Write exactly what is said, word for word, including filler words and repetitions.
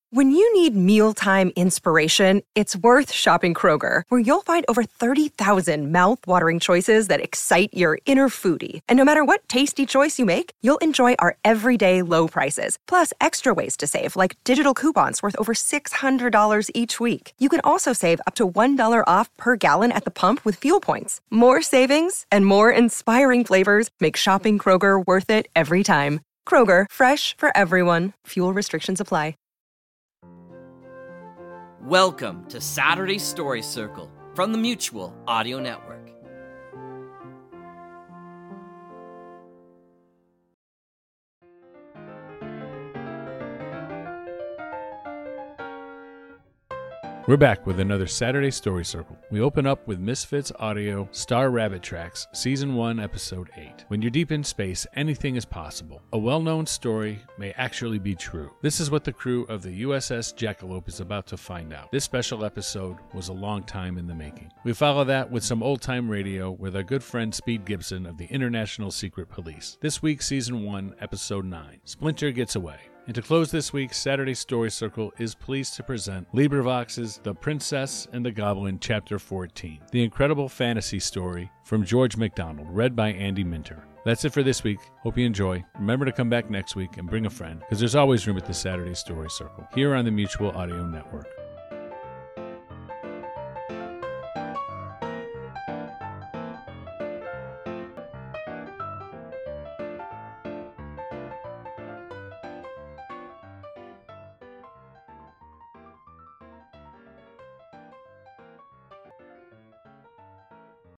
When you need mealtime inspiration, it's worth shopping Kroger, where you'll find over thirty thousand mouth-watering choices that excite your inner foodie. And no matter what tasty choice you make, you'll enjoy our everyday low prices, plus extra ways to save, like digital coupons worth over six hundred dollars each week. You can also save up to one dollar off per gallon at the pump with fuel points. More savings and more inspiring flavors make shopping Kroger worth it every time. Kroger, fresh for everyone. Fuel restrictions apply. Welcome to Saturday Story Circle from the Mutual Audio Network. We're back with another Saturday Story Circle. We open up with Misfits Audio Star Rabbit Tracks, Season one, Episode eight. When you're deep in space, anything is possible. A well-known story may actually be true. This is what the crew of the U S S Jackalope is about to find out. This special episode was a long time in the making. We follow that with some old-time radio with our good friend Speed Gibson of the International Secret Police. This week, Season one, Episode nine. Splinter Gets Away. And to close this week's Saturday Story Circle is pleased to present LibriVox's The Princess and the Goblin, Chapter fourteen, the incredible fantasy story from George MacDonald, read by Andy Minter. That's it for this week. Hope you enjoy. Remember to come back next week and bring a friend, because there's always room at the Saturday Story Circle, here on the Mutual Audio Network.